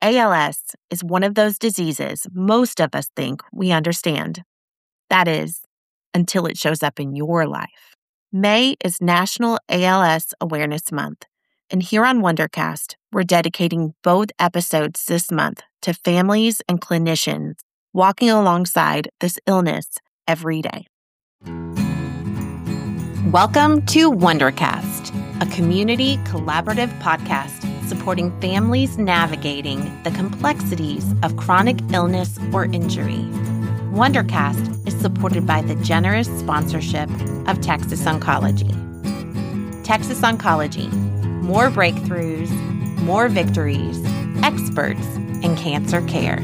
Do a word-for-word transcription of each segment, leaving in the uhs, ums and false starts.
A L S is one of those diseases most of us think we understand. That is, until it shows up in your life. May is National A L S Awareness Month, and here on Wondercast, we're dedicating both episodes this month to families and clinicians walking alongside this illness every day. Welcome to Wondercast, a community collaborative podcast supporting families navigating the complexities of chronic illness or injury. Wondercast is supported by the generous sponsorship of Texas Oncology. Texas Oncology, more breakthroughs, more victories, experts in cancer care.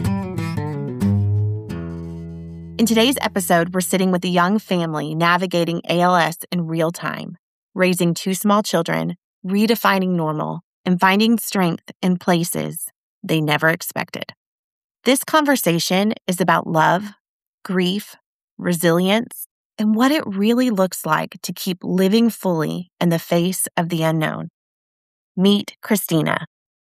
In today's episode, we're sitting with a young family navigating A L S in real time, raising two small children, redefining normal, and finding strength in places they never expected. This conversation is about love, grief, resilience, and what it really looks like to keep living fully in the face of the unknown. Meet Christina.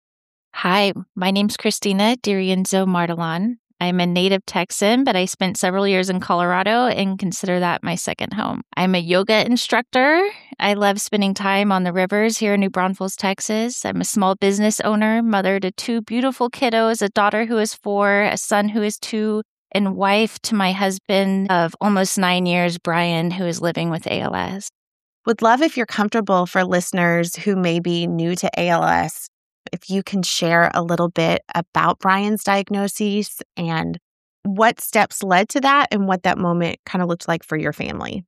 Hi, my name's Christina Dirienzo Martelan. I'm a native Texan, but I spent several years in Colorado and consider that my second home. I'm a yoga instructor. I love spending time on the rivers here in New Braunfels, Texas. I'm a small business owner, mother to two beautiful kiddos, a daughter who is four, a son who is two, and wife to my husband of almost nine years, Brian, who is living with A L S. Would love if you're comfortable for listeners who may be new to A L S, if you can share a little bit about Brian's diagnosis and what steps led to that and what that moment kind of looked like for your family.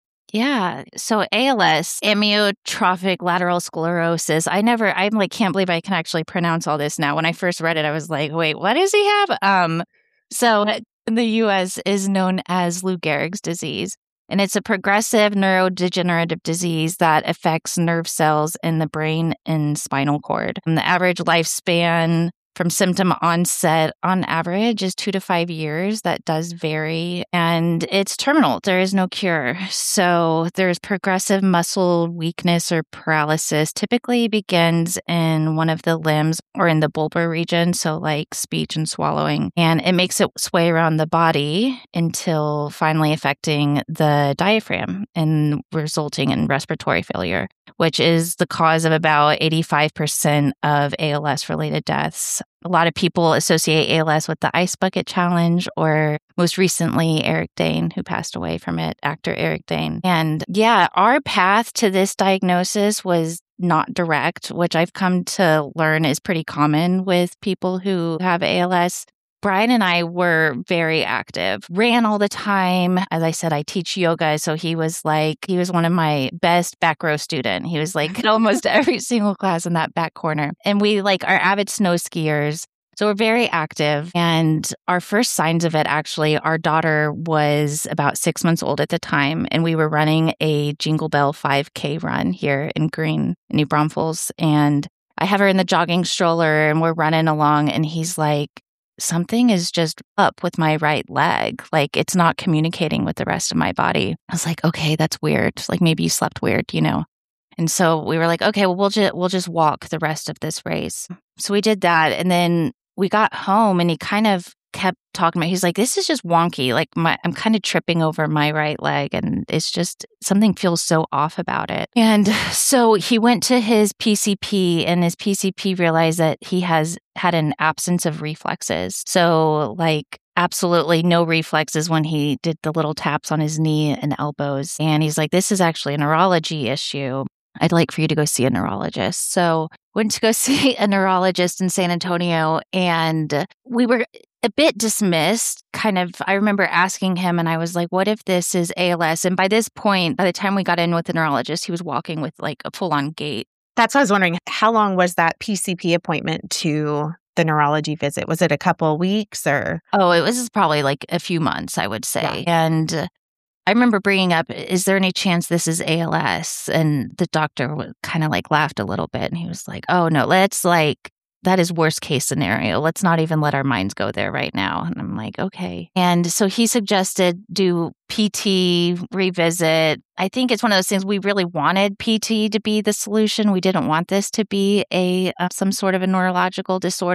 Yeah. So A L S, amyotrophic lateral sclerosis. I never, I like can't believe I can actually pronounce all this now. When I first read it, I was like, wait, what does he have? Um, so in the U S is known as Lou Gehrig's disease. And it's a progressive neurodegenerative disease that affects nerve cells in the brain and spinal cord. And the average lifespan from symptom onset on average is two to five years. That does vary. And it's terminal. There is no cure. So there's progressive muscle weakness or paralysis, typically begins in one of the limbs or in the bulbar region, so like speech and swallowing. And it makes its way around the body until finally affecting the diaphragm and resulting in respiratory failure, which is the cause of about eighty-five percent of A L S-related deaths. A lot of people associate A L S with the Ice Bucket Challenge, or most recently, Eric Dane, who passed away from it, actor Eric Dane. And yeah, our path to this diagnosis was not direct, which I've come to learn is pretty common with people who have A L S. Brian and I were very active, ran all the time. As I said, I teach yoga. So he was like, he was one of my best back row student. He was like in almost every single class in that back corner. And we like are avid snow skiers. So we're very active. And our first signs of it, actually, our daughter was about six months old at the time. And we were running a Jingle Bell five K run here in Green, New Braunfels. And I have her in the jogging stroller and we're running along. And he's like, something is just up with my right leg. Like it's not communicating with the rest of my body. I was like, okay, that's weird. Like maybe you slept weird, you know? And so we were like, okay, well, we'll just, we'll just walk the rest of this race. So we did that. And then we got home and he kind of kept talking about, he's like, this is just wonky. Like my, I'm kind of tripping over my right leg and it's just, something feels so off about it. And so he went to his P C P and his P C P realized that he has had an absence of reflexes. So like absolutely no reflexes when he did the little taps on his knee and elbows. And he's like, this is actually a neurology issue. I'd like for you to go see a neurologist. So went to go see a neurologist in San Antonio and we were a bit dismissed. Kind of, I remember asking him and I was like, what if this is A L S? And by this point, by the time we got in with the neurologist, he was walking with like a full-on gait. That's what I was wondering. How long was that P C P appointment to the neurology visit? Was it a couple of weeks or? Oh, it was probably like a few months, I would say. Yeah. And I remember bringing up, is there any chance this is A L S? And the doctor kind of like laughed a little bit and he was like, oh no, let's like, that is worst case scenario. Let's not even let our minds go there right now. And I'm like, okay. And so he suggested do P T, revisit. I think it's one of those things we really wanted P T to be the solution. We didn't want this to be a uh, some sort of a neurological disorder.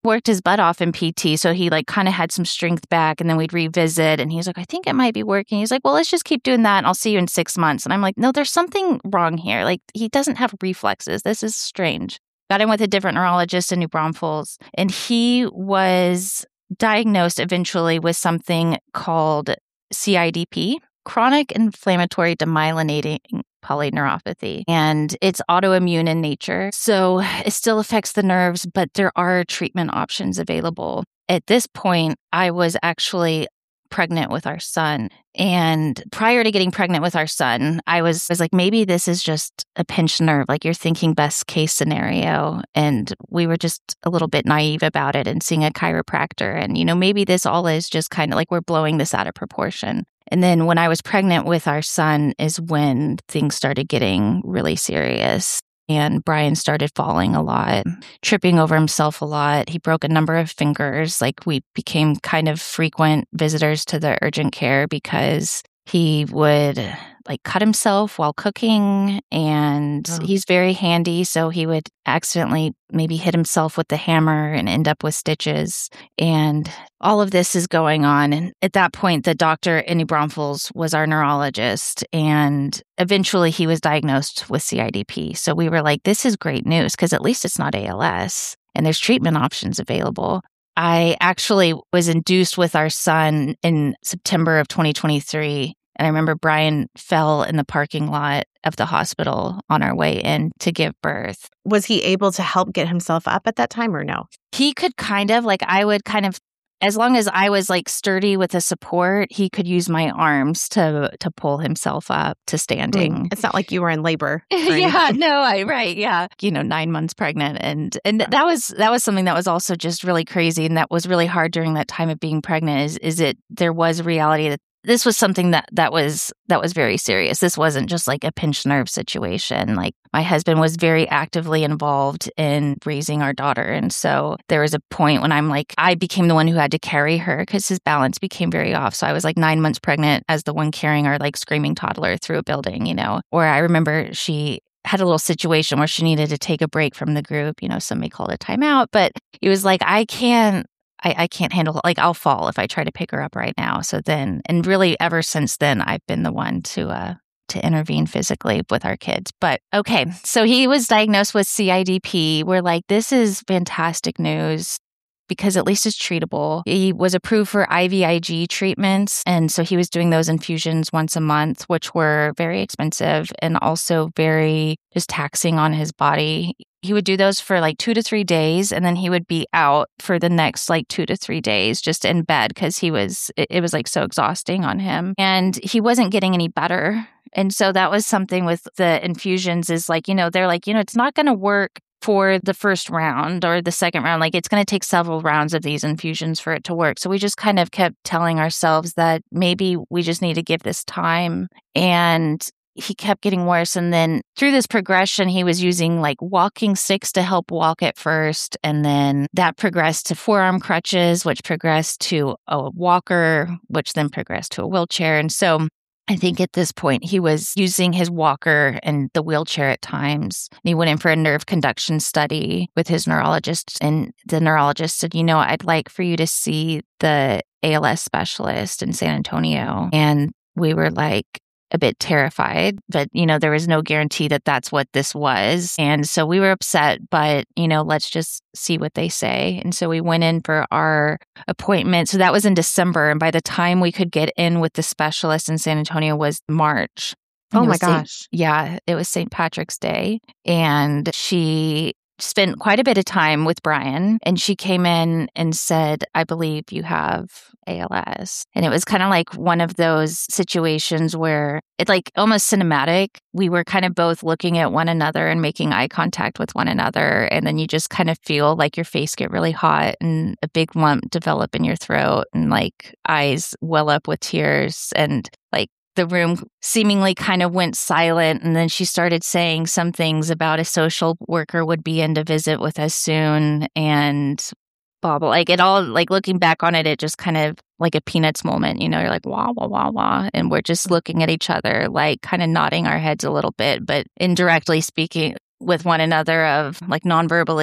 worked his butt off in P T. So he like kind of had some strength back, and then we'd revisit and he's like, I think it might be working. He's like, well, let's just keep doing that and I'll see you in six months. And I'm like, no, there's something wrong here. Like he doesn't have reflexes. This is strange. Got in with a different neurologist in New Braunfels, and he was diagnosed eventually with something called C I D P, chronic inflammatory demyelinating polyneuropathy, and it's autoimmune in nature. So it still affects the nerves, but there are treatment options available. At this point, I was actually pregnant with our son. And prior to getting pregnant with our son, I was, was like, maybe this is just a pinched nerve. Like you're thinking best case scenario. And we were just a little bit naive about it and seeing a chiropractor. And, you know, maybe this all is just kind of like we're blowing this out of proportion. And then when I was pregnant with our son is when things started getting really serious. And Brian started falling a lot, tripping over himself a lot. He broke a number of fingers. Like we became kind of frequent visitors to the urgent care because he would like cut himself while cooking, and oh. he's very handy. So he would accidentally maybe hit himself with the hammer and end up with stitches. And all of this is going on. And at that point, the doctor in New Braunfels was our neurologist. And eventually he was diagnosed with C I D P. So we were like, this is great news because at least it's not A L S and there's treatment options available. I actually was induced with our son in September of twenty twenty-three. And I remember Brian fell in the parking lot of the hospital on our way in to give birth. Was he able to help get himself up at that time or no? He could kind of, like I would kind of, as long as I was like sturdy with the support, he could use my arms to to pull himself up to standing. It's not like you were in labor. yeah, no, I right, yeah. You know, nine months pregnant. And and that was that was something that was also just really crazy, and that was really hard during that time of being pregnant is is it there was a reality that this was something that, that was that was very serious. This wasn't just like a pinched nerve situation. Like my husband was very actively involved in raising our daughter. And so there was a point when I'm like, I became the one who had to carry her because his balance became very off. So I was like nine months pregnant as the one carrying our like screaming toddler through a building, you know, or I remember she had a little situation where she needed to take a break from the group. You know, some may call it a timeout, but it was like, I can't, I, I can't handle, like, I'll fall if I try to pick her up right now. So then, and really ever since then, I've been the one to, uh, to intervene physically with our kids. But okay, so he was diagnosed with C I D P. We're like, this is fantastic news because at least it's treatable. He was approved for I V I G treatments. And so he was doing those infusions once a month, which were very expensive and also very just taxing on his body. He would do those for like two to three days, and then he would be out for the next like two to three days just in bed because he was, it, it was like so exhausting on him. And he wasn't getting any better. And so that was something with the infusions is like, you know, they're like, you know, it's not going to work for the first round or the second round. Like it's going to take several rounds of these infusions for it to work. So we just kind of kept telling ourselves that maybe we just need to give this time. And he kept getting worse. And then through this progression, he was using like walking sticks to help walk at first. And then that progressed to forearm crutches, which progressed to a walker, which then progressed to a wheelchair. And so I think at this point, he was using his walker and the wheelchair at times. And he went in for a nerve conduction study with his neurologist. And the neurologist said, you know, I'd like for you to see the A L S specialist in San Antonio. And we were like, a bit terrified, but, you know, there was no guarantee that that's what this was. And so we were upset, but, you know, let's just see what they say. And so we went in for our appointment. So that was in December. And by the time we could get in with the specialist in San Antonio was March. Oh my gosh. Yeah, it was Saint Patrick's Day. And she spent quite a bit of time with Brian, and she came in and said, I believe you have A L S. And it was kind of like one of those situations where it's like almost cinematic. We were kind of both looking at one another and making eye contact with one another. And then you just kind of feel like your face get really hot and a big lump develop in your throat and like eyes well up with tears. And like the room seemingly kind of went silent. And then she started saying some things about a social worker would be in to visit with us soon and blah, blah. Like it all, like looking back on it, it just kind of like a Peanuts moment, you know, you're like, wah, wah, wah, wah. And we're just looking at each other, like kind of nodding our heads a little bit, but indirectly speaking with one another of like non-verbally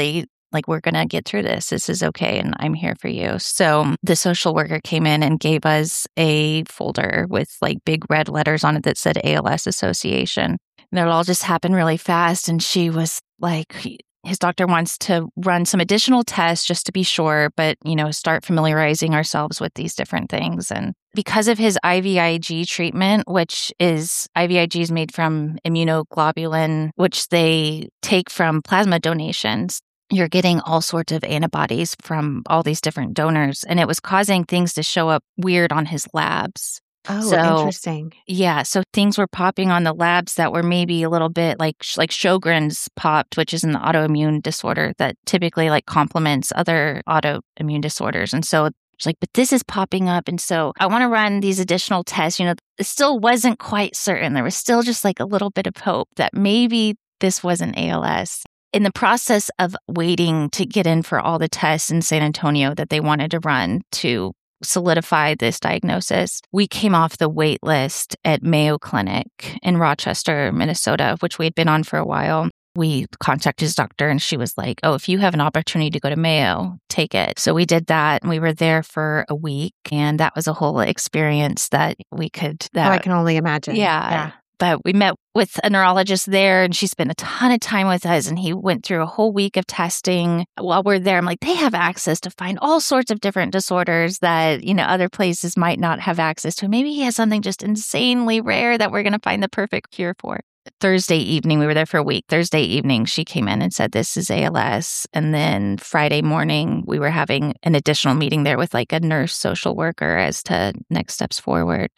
Like, we're going to get through this. This is okay. And I'm here for you. So the social worker came in and gave us a folder with like big red letters on it that said A L S Association. And it all just happened really fast. And she was like, his doctor wants to run some additional tests just to be sure, but, you know, start familiarizing ourselves with these different things. And because of his I V I G treatment, which is I V I G is made from immunoglobulin, which they take from plasma donations, you're getting all sorts of antibodies from all these different donors. And it was causing things to show up weird on his labs. Oh, So, interesting. yeah, so things were popping on the labs that were maybe a little bit like like Sjogren's popped, which is an autoimmune disorder that typically like complements other autoimmune disorders. And so it's like, but this is popping up. And so I want to run these additional tests. You know, it still wasn't quite certain. There was still just like a little bit of hope that maybe this wasn't A L S. In the process of waiting to get in for all the tests in San Antonio that they wanted to run to solidify this diagnosis, we came off the wait list at Mayo Clinic in Rochester, Minnesota, which we had been on for a while. We contacted his doctor and she was like, oh, if you have an opportunity to go to Mayo, take it. So we did that and we were there for a week. And that was a whole experience that we could... That, oh, I can only imagine. Yeah. Yeah. But we met with a neurologist there and she spent a ton of time with us and he went through a whole week of testing while we're there. I'm like, they have access to find all sorts of different disorders that, you know, other places might not have access to. Maybe he has something just insanely rare that we're going to find the perfect cure for. Thursday evening, we were there for a week. Thursday evening, she came in and said, this is A L S. And then Friday morning, we were having an additional meeting there with like a nurse social worker as to next steps forward.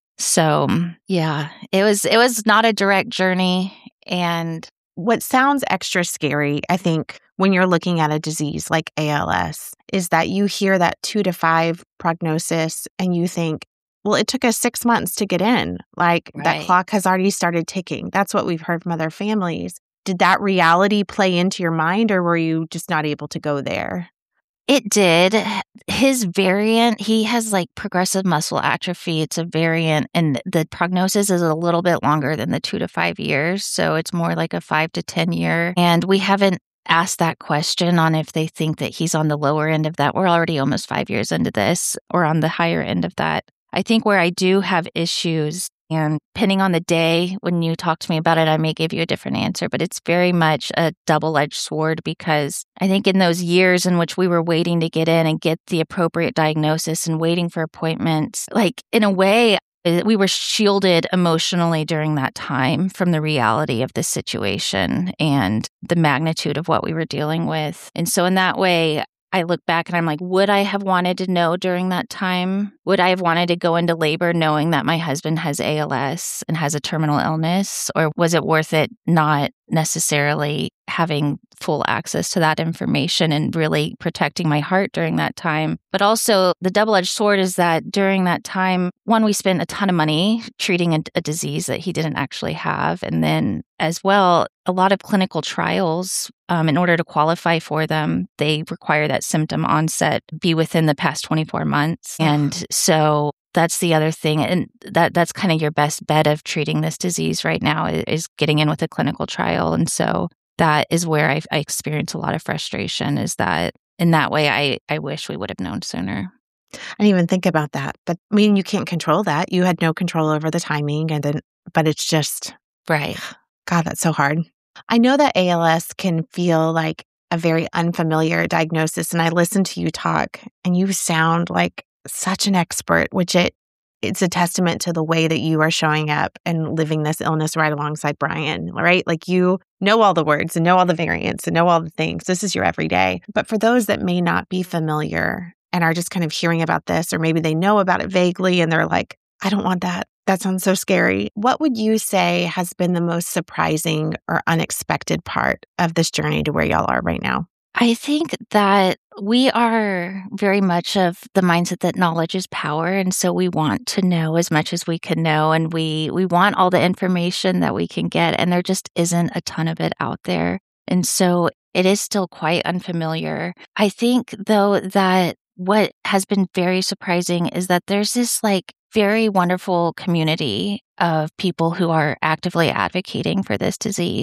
So, yeah, it was it was not a direct journey. And what sounds extra scary, I think, when you're looking at a disease like A L S, is that you hear that two to five prognosis and you think, well, it took us six months to get in. Like Right. that clock has already started ticking. That's what we've heard from other families. Did that reality play into your mind or were you just not able to go there? It did. His variant, he has like progressive muscle atrophy. It's a variant, and the prognosis is a little bit longer than the two to five years. So it's more like a five to ten year. And we haven't asked that question on if they think that he's on the lower end of that. We're already almost five years into this, or on the higher end of that. I think where I do have issues, and depending on the day when you talk to me about it, I may give you a different answer, but it's very much a double-edged sword because I think in those years in which we were waiting to get in and get the appropriate diagnosis and waiting for appointments, like in a way, we were shielded emotionally during that time from the reality of the situation and the magnitude of what we were dealing with. And so in that way, I look back and I'm like, would I have wanted to know during that time? Would I have wanted to go into labor knowing that my husband has A L S and has a terminal illness? Or was it worth it not necessarily having full access to that information and really protecting my heart during that time? But also the double-edged sword is that during that time, one, we spent a ton of money treating a, a disease that he didn't actually have. And then as well, a lot of clinical trials, um, in order to qualify for them, they require that symptom onset be within the past twenty-four months. And so that's the other thing. And that that's kind of your best bet of treating this disease right now is getting in with a clinical trial. And so that is where I, I experience a lot of frustration, is that in that way, I, I wish we would have known sooner. I didn't even think about that. But I mean, you can't control that. You had no control over the timing. And then, but it's just, Right. God, that's so hard. I know that A L S can feel like a very unfamiliar diagnosis. And I listen to you talk and you sound like such an expert, which it it's a testament to the way that you are showing up and living this illness right alongside Brian, right? Like you know all the words and know all the variants and know all the things. This is your everyday. But for those that may not be familiar and are just kind of hearing about this, or maybe they know about it vaguely and they're like, I don't want that. That sounds so scary. What would you say has been the most surprising or unexpected part of this journey to where y'all are right now? I think that we are very much of the mindset that knowledge is power. And so we want to know as much as we can know. And we, we want all the information that we can get. And there just isn't a ton of it out there. And so it is still quite unfamiliar. I think, though, that what has been very surprising is that there's this like very wonderful community of people who are actively advocating for this disease.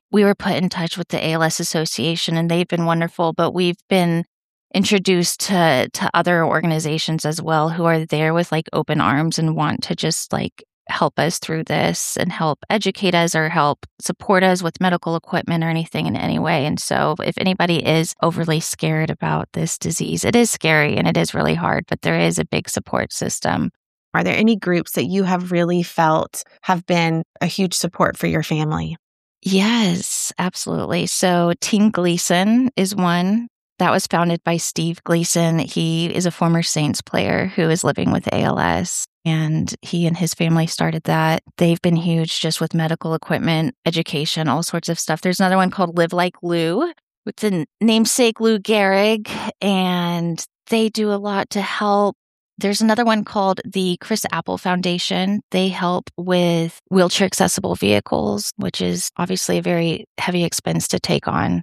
we were put in touch with the A L S Association, and they've been wonderful, but we've been introduced to to other organizations as well who are there with like open arms and want to just like help us through this and help educate us or help support us with medical equipment or anything in any way. And so if anybody is overly scared about this disease, it is scary and it is really hard, but there is a big support system. Are there any groups that you have really felt have been a huge support for your family? Yes, absolutely. So Team Gleason is one. That was founded by Steve Gleason. He is a former Saints player who is living with A L S, and he and his family started that. They've been huge just with medical equipment, education, all sorts of stuff. There's another one called Live Like Lou with the namesake Lou Gehrig, and they do a lot to help. There's another one called the Chris Apple Foundation. They help with wheelchair accessible vehicles, which is obviously a very heavy expense to take on.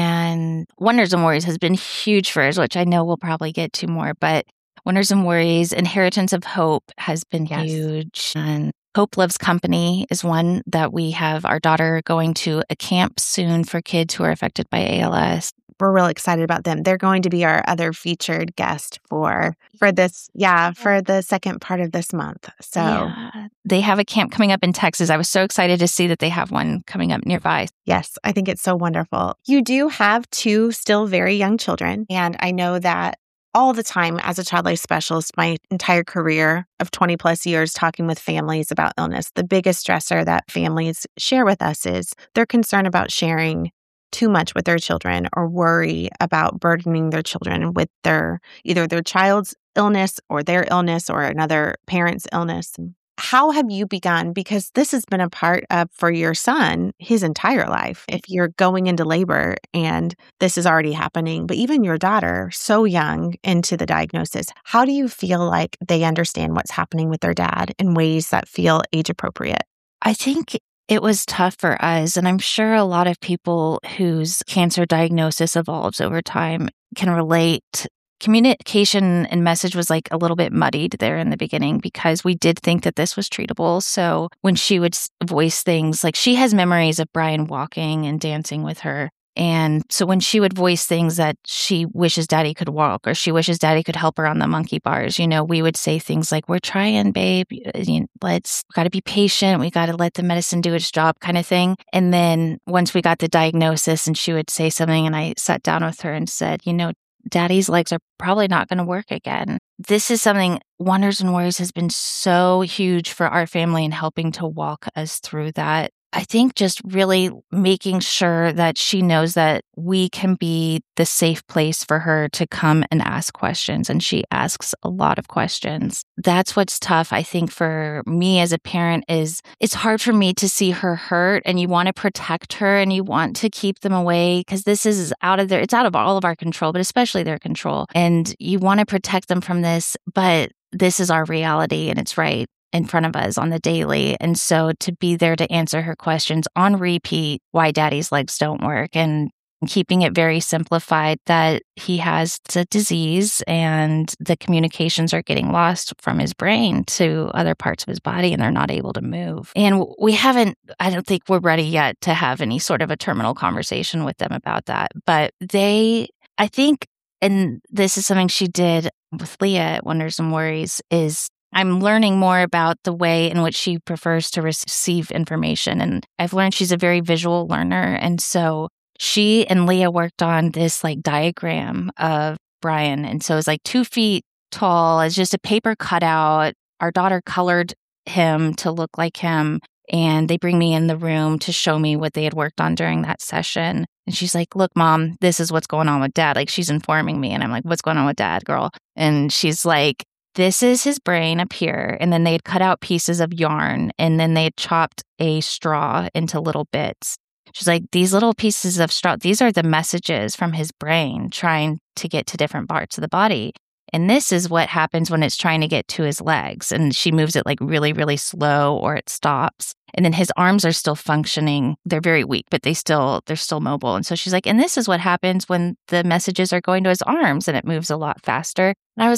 And Wonders and Worries has been huge for us, which I know we'll probably get to more, but Wonders and Worries, Inheritance of Hope has been Yes. huge. And Hope Loves Company is one that we have our daughter going to a camp soon for kids who are affected by A L S. We're real excited about them. They're going to be our other featured guest for for this, yeah, for the second part of this month. So Yeah. They have a camp coming up in Texas. I was so excited to see that they have one coming up nearby. yes, I think it's so wonderful. You do have two still very young children, and I know that all the time as a child life specialist, my entire career of twenty plus years talking with families about illness, the biggest stressor that families share with us is their concern about sharing too much with their children or worry about burdening their children with their either their child's illness or their illness or another parent's illness. How have you begun? Because this has been a part of, for your son, his entire life. If you're going into labor and this is already happening, but even your daughter, so young into the diagnosis, how do you feel like they understand what's happening with their dad in ways that feel age appropriate? I think it was tough for us, and I'm sure a lot of people whose cancer diagnosis evolves over time can relate. Communication and message was like a little bit muddied there in the beginning because we did think that this was treatable. So when she would voice things, like she has memories of Brian walking and dancing with her. And so when she would voice things that she wishes daddy could walk or she wishes daddy could help her on the monkey bars, you know, we would say things like, we're trying, babe. You know, let's, got to be patient. We got to let the medicine do its job kind of thing. And then once we got the diagnosis and she would say something and I sat down with her and said, you know, daddy's legs are probably not going to work again. This is something Wonders and Worries has been so huge for our family in helping to walk us through that. I think just really making sure that she knows that we can be the safe place for her to come and ask questions. And she asks a lot of questions. That's what's tough, I think, for me as a parent is it's hard for me to see her hurt and you want to protect her and you want to keep them away because this is out of their, it's out of all of our control, but especially their control. And you want to protect them from this, but this is our reality and it's right in front of us on the daily. And so to be there to answer her questions on repeat, why daddy's legs don't work, and keeping it very simplified that he has the disease and the communications are getting lost from his brain to other parts of his body and they're not able to move. And we haven't, I don't think we're ready yet to have any sort of a terminal conversation with them about that. But they, I think, and this is something she did with Leah at Wonders and Worries, is I'm learning more about the way in which she prefers to receive information. And I've learned she's a very visual learner. And so she and Leah worked on this like diagram of Brian. And so it's like two feet tall. It's just a paper cutout. Our daughter colored him to look like him. And they bring me in the room to show me what they had worked on during that session. And she's like, look, Mom, this is what's going on with Dad. Like she's informing me. And I'm like, what's going on with Dad, girl? And she's like, this is his brain up here. And then they'd cut out pieces of yarn and then they'd chopped a straw into little bits. She's like, these little pieces of straw, these are the messages from his brain trying to get to different parts of the body. And this is what happens when it's trying to get to his legs. And she moves it like really, really slow or it stops. And then his arms are still functioning. They're very weak, but they still, they're still mobile. And so she's like, and this is what happens when the messages are going to his arms and it moves a lot faster. And I was like,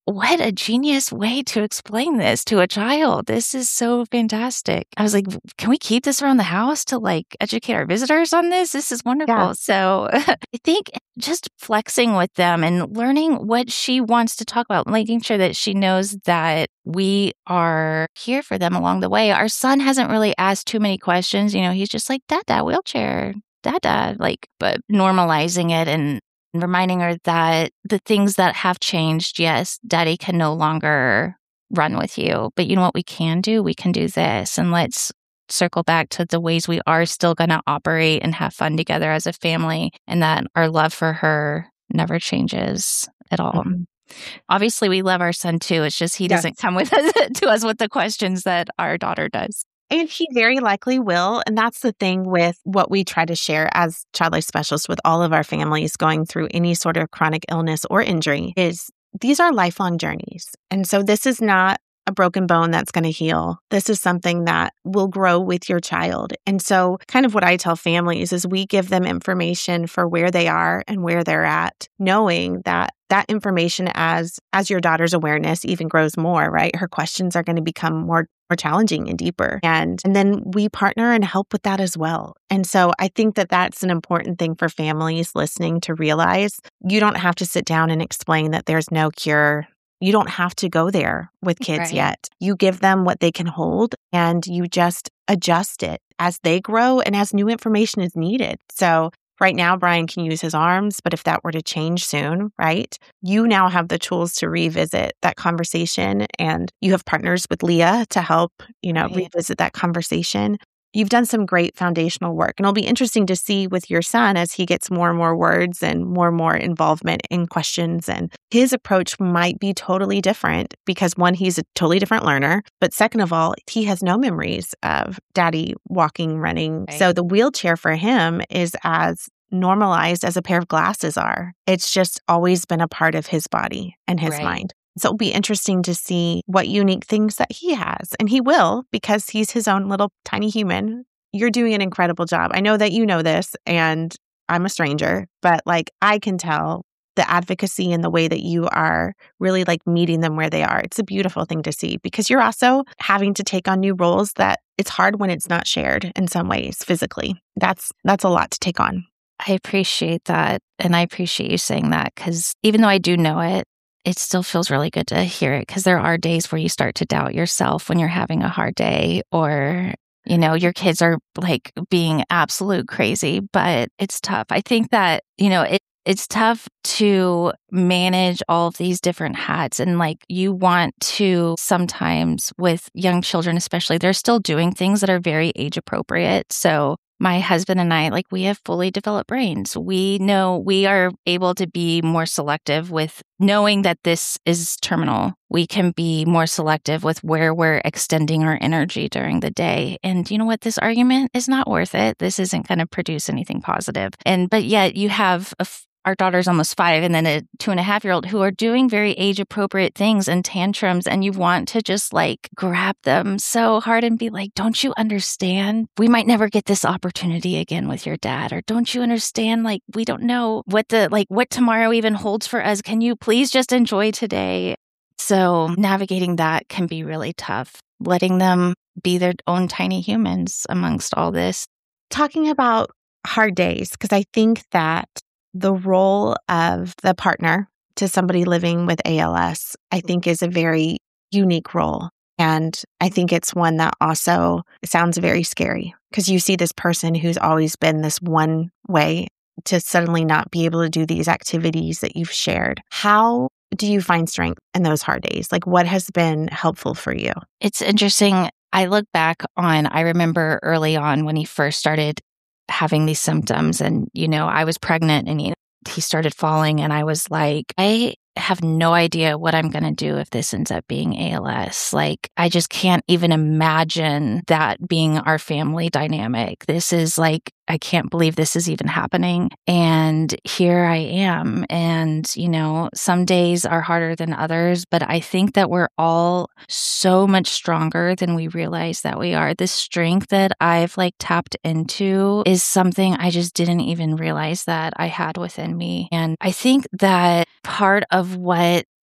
what a genius way to explain this to a child. This is so fantastic. I was like, can we keep this around the house to like educate our visitors on this? This is wonderful. Yeah. So I think just flexing with them and learning what she wants to talk about, making sure that she knows that we are here for them along the way. Our son hasn't really asked too many questions. You know, he's just like, Dada, wheelchair, Dada, like, but normalizing it and reminding her that the things that have changed, yes, Daddy can no longer run with you. But you know what we can do? We can do this. And let's circle back to the ways we are still going to operate and have fun together as a family, and that our love for her never changes at all. Mm-hmm. Obviously, we love our son too. It's just he yes. doesn't come with us to us with the questions that our daughter does. And he very likely will. And that's the thing with what we try to share as child life specialists with all of our families going through any sort of chronic illness or injury is these are lifelong journeys. And so this is not a broken bone that's going to heal. This is something that will grow with your child. And so kind of what I tell families is we give them information for where they are and where they're at, knowing that that information as as your daughter's awareness even grows more, right? Her questions are going to become more more challenging and deeper. And, and then we partner and help with that as well. And so I think that that's an important thing for families listening to realize. You don't have to sit down and explain that there's no cure. You don't have to go there with kids right. yet. You give them what they can hold and you just adjust it as they grow and as new information is needed. So right now, Brian can use his arms, but if that were to change soon, right, you now have the tools to revisit that conversation, and you have partners with Leah to help, you know, right. revisit that conversation. You've done some great foundational work, and it'll be interesting to see with your son as he gets more and more words and more and more involvement in questions, and his approach might be totally different because one, he's a totally different learner, but second of all, he has no memories of Daddy walking, running. Right. So the wheelchair for him is as normalized as a pair of glasses are. It's just always been a part of his body and his right. mind. So it'll be interesting to see what unique things that he has. And he will, because he's his own little tiny human. You're doing an incredible job. I know that you know this, and I'm a stranger, but like I can tell the advocacy and the way that you are really like meeting them where they are. It's a beautiful thing to see because you're also having to take on new roles that it's hard when it's not shared in some ways physically. That's that's a lot to take on. I appreciate that. And I appreciate you saying that because even though I do know it, it still feels really good to hear it because there are days where you start to doubt yourself when you're having a hard day or, you know, your kids are like being absolute crazy, but it's tough. I think that, you know, it, it's tough to manage all of these different hats. And like you want to sometimes with young children, especially, they're still doing things that are very age appropriate. So my husband and I, like, we have fully developed brains. We know we are able to be more selective with knowing that this is terminal. We can be more selective with where we're extending our energy during the day. And you know what? This argument is not worth it. This isn't going to produce anything positive. And, but yet you have a f- our daughter's almost five and then a two and a half year old who are doing very age appropriate things and tantrums. And you want to just like grab them so hard and be like, don't you understand? We might never get this opportunity again with your dad. Or don't you understand? Like, we don't know what the, like what tomorrow even holds for us. Can you please just enjoy today? So navigating that can be really tough, letting them be their own tiny humans amongst all this. Talking about hard days, because I think that the role of the partner to somebody living with A L S, I think is a very unique role. And I think it's one that also sounds very scary because you see this person who's always been this one way to suddenly not be able to do these activities that you've shared. How do you find strength in those hard days? Like what has been helpful for you? It's interesting. I look back on, I remember early on when he first started having these symptoms and, you know, I was pregnant and, you know, he started falling and I was like, I have no idea what I'm going to do if this ends up being A L S. Like, I just can't even imagine that being our family dynamic. This is like, I can't believe this is even happening. And here I am. And, you know, some days are harder than others, but I think that we're all so much stronger than we realize that we are. This strength that I've like tapped into is something I just didn't even realize that I had within me. And I think that part of what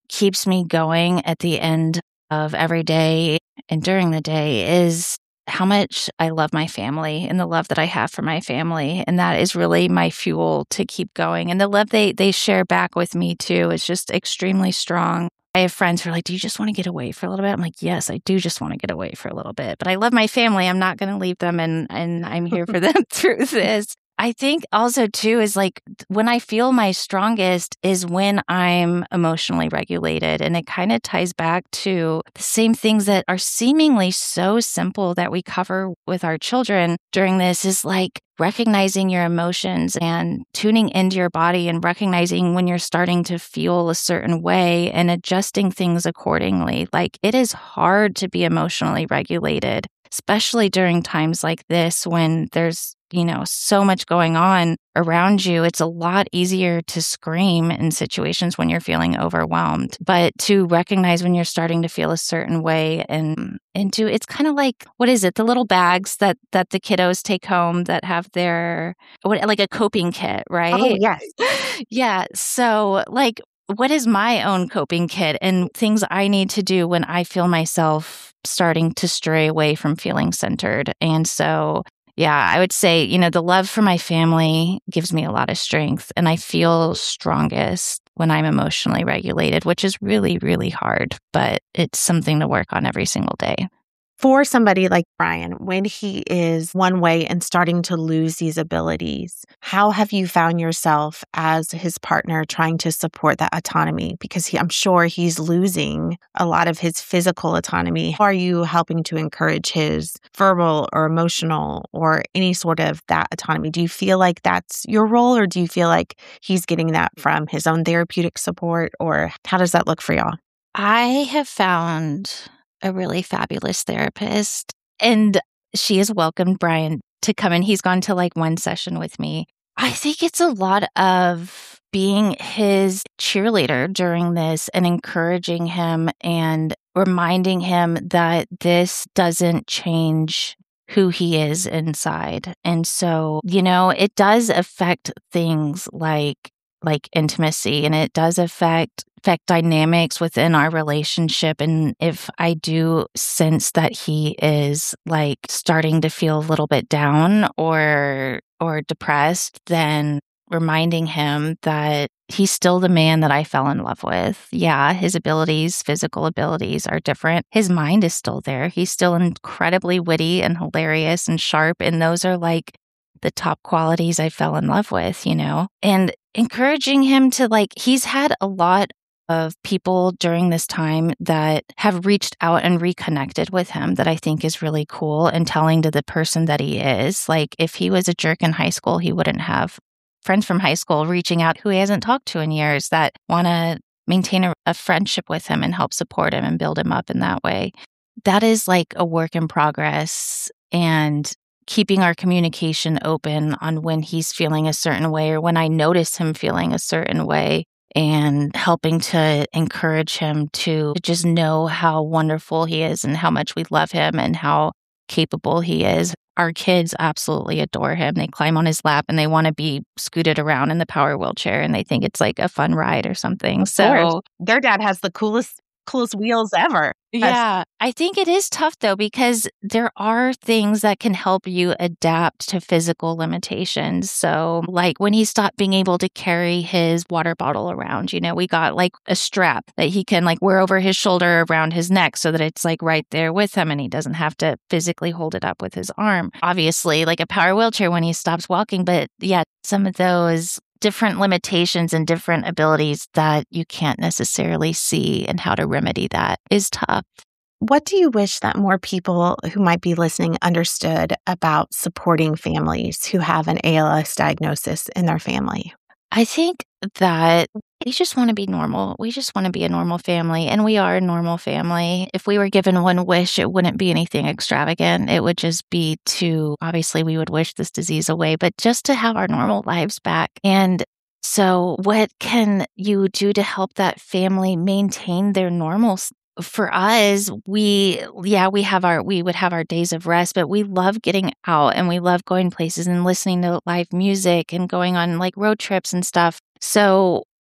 keeps me going at the end of every day and during the day is how much I love my family and the love that I have for my family. And that is really my fuel to keep going. And the love they they share back with me too is just extremely strong. I have friends who are like, do you just want to get away for a little bit? I'm like, yes, I do just want to get away for a little bit. But I love my family. I'm not going to leave them, and and I'm here for them through this. I think also too is like when I feel my strongest is when I'm emotionally regulated. And it kind of ties back to the same things that are seemingly so simple that we cover with our children during this is like recognizing your emotions and tuning into your body and recognizing when you're starting to feel a certain way and adjusting things accordingly. Like it is hard to be emotionally regulated, especially during times like this when there's, you know, so much going on around you. It's a lot easier to scream in situations when you're feeling overwhelmed, but to recognize when you're starting to feel a certain way and into it's kind of like, what is it? The little bags that that the kiddos take home that have their what, like a coping kit, right? Oh, yes. Yeah. So like, what is my own coping kit and things I need to do when I feel myself starting to stray away from feeling centered? And so, yeah, I would say, you know, the love for my family gives me a lot of strength, and I feel strongest when I'm emotionally regulated, which is really, really hard, but it's something to work on every single day. For somebody like Brian, when he is one way and starting to lose these abilities, how have you found yourself as his partner trying to support that autonomy? Because he, I'm sure he's losing a lot of his physical autonomy. How are you helping to encourage his verbal or emotional or any sort of that autonomy? Do you feel like that's your role, or do you feel like he's getting that from his own therapeutic support, or how does that look for y'all? I have found a really fabulous therapist, and she has welcomed Brian to come in. He's gone to like one session with me. I think it's a lot of being his cheerleader during this and encouraging him and reminding him that this doesn't change who he is inside. And so, you know, it does affect things like like intimacy, and it does affect affect dynamics within our relationship. And if I do sense that he is like starting to feel a little bit down or or depressed, then reminding him that he's still the man that I fell in love with. Yeah, his abilities, physical abilities are different. His mind is still there. He's still incredibly witty and hilarious and sharp. And those are like the top qualities I fell in love with, you know, and encouraging him to like, he's had a lot of people during this time that have reached out and reconnected with him that I think is really cool, and telling to the person that he is. Like if he was a jerk in high school, he wouldn't have friends from high school reaching out who he hasn't talked to in years that want to maintain a, a friendship with him and help support him and build him up in that way. That is like a work in progress, and keeping our communication open on when he's feeling a certain way or when I notice him feeling a certain way, and helping to encourage him to just know how wonderful he is and how much we love him and how capable he is. Our kids absolutely adore him. They climb on his lap and they want to be scooted around in the power wheelchair, and they think it's like a fun ride or something. Of so course. Their dad has the coolest coolest wheels ever. Yeah, I think it is tough though, because there are things that can help you adapt to physical limitations. So like when he stopped being able to carry his water bottle around, you know, we got like a strap that he can like wear over his shoulder around his neck so that it's like right there with him and he doesn't have to physically hold it up with his arm. Obviously, like a power wheelchair when he stops walking. But yeah, some of those different limitations and different abilities that you can't necessarily see, and how to remedy that is tough. What do you wish that more people who might be listening understood about supporting families who have an A L S diagnosis in their family? I think that we just want to be normal. We just want to be a normal family, and we are a normal family. If we were given one wish, it wouldn't be anything extravagant. It would just be to, obviously, we would wish this disease away, but just to have our normal lives back. And so what can you do to help that family maintain their normal? For us, we, yeah, we have our, we would have our days of rest, but we love getting out and we love going places and listening to live music and going on like road trips and stuff. So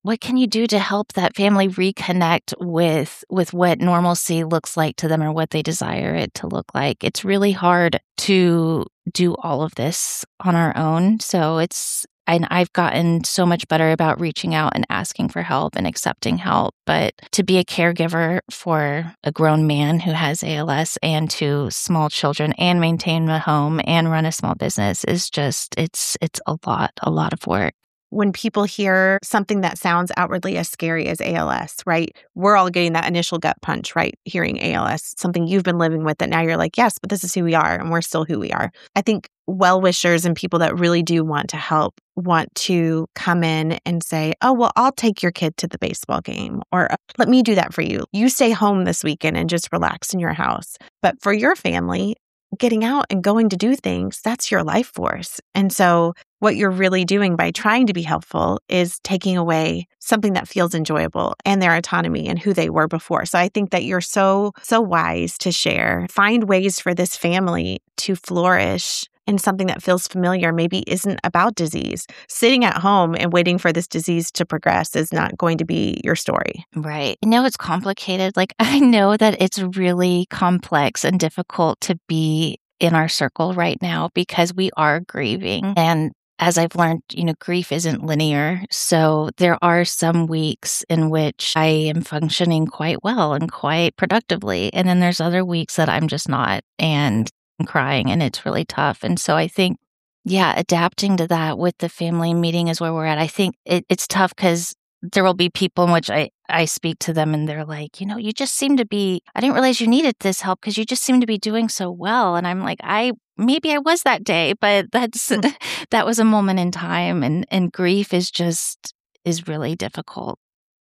what can you do to help that family reconnect with with what normalcy looks like to them or what they desire it to look like? It's really hard to do all of this on our own. So it's and I've gotten so much better about reaching out and asking for help and accepting help. But to be a caregiver for a grown man who has A L S and two small children and maintain a home and run a small business is just, it's it's a lot, a lot of work. When people hear something that sounds outwardly as scary as A L S, right? We're all getting that initial gut punch, right? Hearing A L S, something you've been living with that now you're like, yes, but this is who we are and we're still who we are. I think well-wishers and people that really do want to help want to come in and say, oh, well, I'll take your kid to the baseball game, or let me do that for you. You stay home this weekend and just relax in your house. But for your family, getting out and going to do things, that's your life force. And so what you're really doing by trying to be helpful is taking away something that feels enjoyable and their autonomy and who they were before. So I think that you're so, so wise to share. Find ways for this family to flourish in something that feels familiar, maybe isn't about disease. Sitting at home and waiting for this disease to progress is not going to be your story. Right. I know it's complicated. Like, I know that it's really complex and difficult to be in our circle right now because we are grieving. And as I've learned, you know, grief isn't linear. So there are some weeks in which I am functioning quite well and quite productively. And then there's other weeks that I'm just not. And I'm crying and it's really tough. And so I think, yeah, adapting to that with the family meeting is where we're at. I think it, it's tough because there will be people in which I, I speak to them and they're like, you know, you just seem to be, I didn't realize you needed this help because you just seem to be doing so well. And I'm like, I, maybe I was that day, but that's, that was a moment in time. And, and grief is just, is really difficult.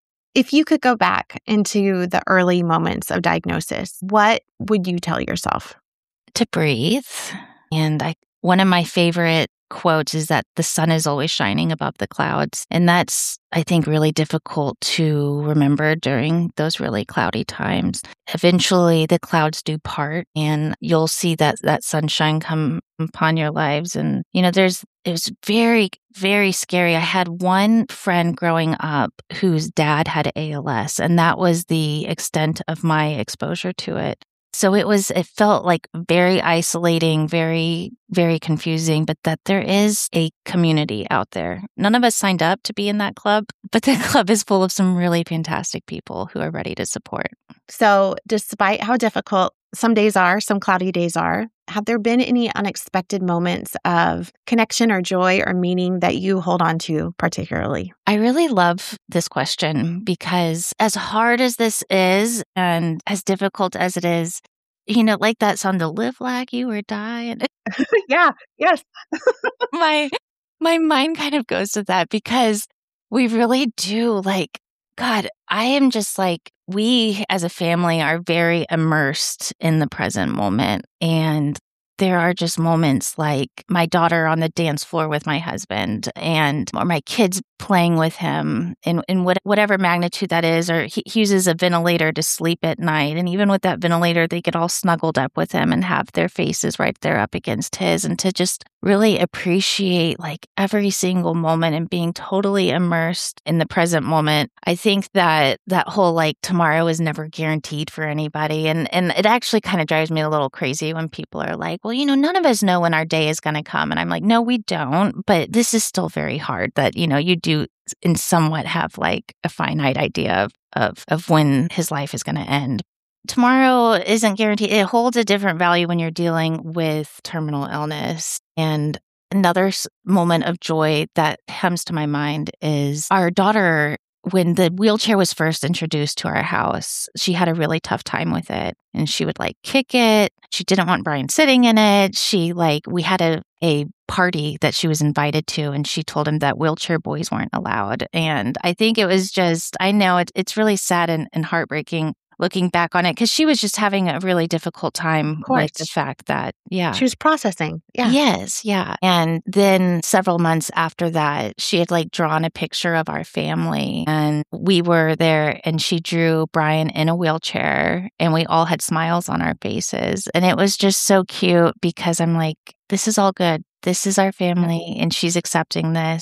If you could go back into the early moments of diagnosis, what would you tell yourself? To breathe. And I, one of my favorite quotes is that the sun is always shining above the clouds. And that's, I think, really difficult to remember during those really cloudy times. Eventually, the clouds do part and you'll see that, that sunshine come upon your lives. And, you know, there's, it was very, very scary. I had one friend growing up whose dad had A L S, and that was the extent of my exposure to it. So it was, it felt like very isolating, very, very confusing, but that there is a community out there. None of us signed up to be in that club, but the club is full of some really fantastic people who are ready to support. So despite how difficult some days are, some cloudy days are, have there been any unexpected moments of connection or joy or meaning that you hold on to particularly? I really love this question because as hard as this is and as difficult as it is, you know, like that song, to live like you or die. Yeah, yes. my my mind kind of goes to that because we really do like, God, I am just like, we as a family are very immersed in the present moment. And there are just moments like my daughter on the dance floor with my husband and or my kids playing with him in, in what, whatever magnitude that is, or he, he uses a ventilator to sleep at night. And even with that ventilator, they get all snuggled up with him and have their faces right there up against his, and to just really appreciate like every single moment and being totally immersed in the present moment. I think that that whole like tomorrow is never guaranteed for anybody. And, and it actually kind of drives me a little crazy when people are like, well, you know, none of us know when our day is going to come. And I'm like, no, we don't. But this is still very hard that, you know, you do in somewhat have like a finite idea of, of, of when his life is going to end. Tomorrow isn't guaranteed. It holds a different value when you're dealing with terminal illness. And another moment of joy that comes to my mind is our daughter, when the wheelchair was first introduced to our house, she had a really tough time with it. And she would like kick it. She didn't want Brian sitting in it. She like, we had a, a party that she was invited to, and she told him that wheelchair boys weren't allowed. And I think it was just, I know it, it's really sad and, and heartbreaking looking back on it, because she was just having a really difficult time with the fact that, yeah. She was processing. Yeah. Yes. Yeah. And then several months after that, she had like drawn a picture of our family, and we were there, and she drew Brian in a wheelchair, and we all had smiles on our faces. And it was just so cute because I'm like, this is all good. This is our family, and she's accepting this.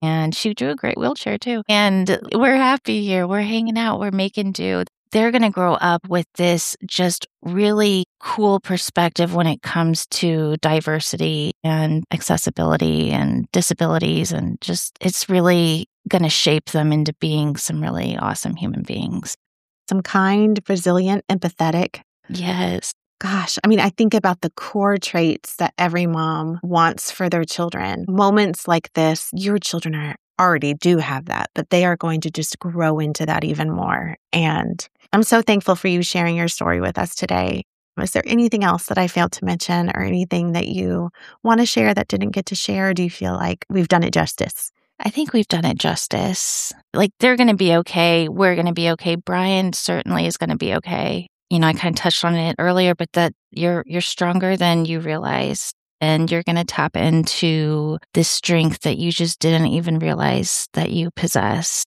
And she drew a great wheelchair too. And we're happy here. We're hanging out. We're making do. They're going to grow up with this just really cool perspective when it comes to diversity and accessibility and disabilities. And just, it's really going to shape them into being some really awesome human beings. Some kind, resilient, empathetic. Yes. Gosh, I mean, I think about the core traits that every mom wants for their children. Moments like this, your children are already do have that, but they are going to just grow into that even more. And I'm so thankful for you sharing your story with us today. Is there anything else that I failed to mention or anything that you want to share that didn't get to share? Or do you feel like we've done it justice? I think we've done it justice. Like, they're going to be okay. We're going to be okay. Brian certainly is going to be okay. You know, I kind of touched on it earlier, but that you're you're stronger than you realize. And you're going to tap into this strength that you just didn't even realize that you possess.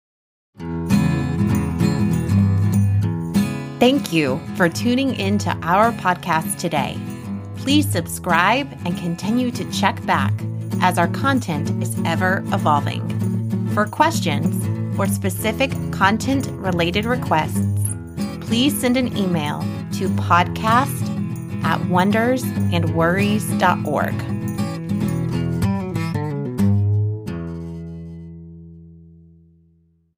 Thank you for tuning into our podcast today. Please subscribe and continue to check back as our content is ever evolving. For questions or specific content-related requests, please send an email to podcast at wonders and worries dot org.